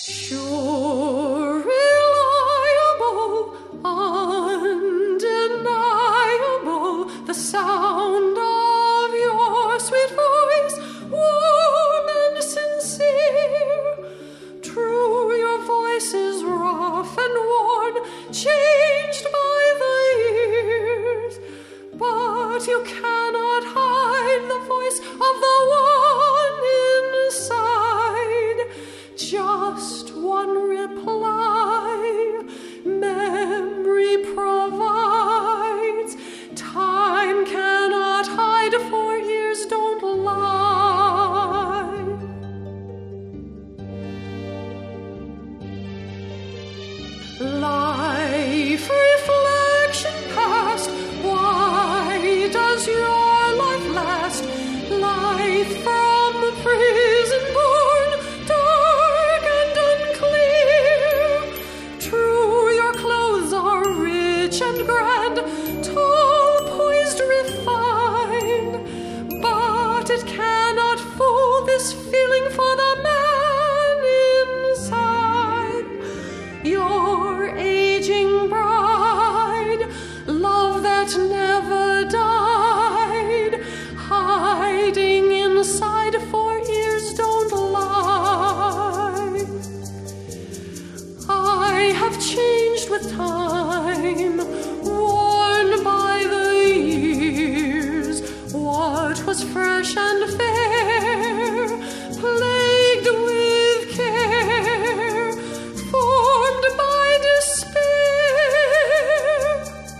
Sure, reliable, undeniable, the sound of your sweet voice, warm and sincere. True, your voice is rough and worn, changed by the years, but you cannot hide the voice of the one inside. Just one reply memory provides. Time cannot hide, for ears don't lie. Life, reflection past, why does your life last? Life from prison born, dark and unclear. True, your clothes are rich and grand, tall, poised, refined, but it cannot fool this feeling for the man inside. Your aging bride, love that never died, hiding inside, for ears don't lie. I have changed with time, worn by the years. What was fresh and fair, plagued with care, formed by despair.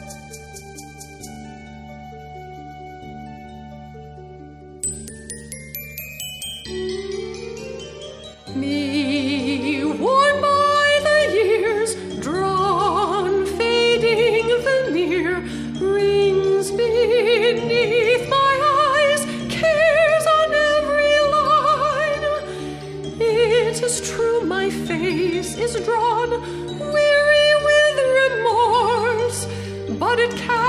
Me, worn by the years, drawn, fading veneer, rings beneath my eyes, cares on every line. It is true my face is drawn, weary with remorse, but it can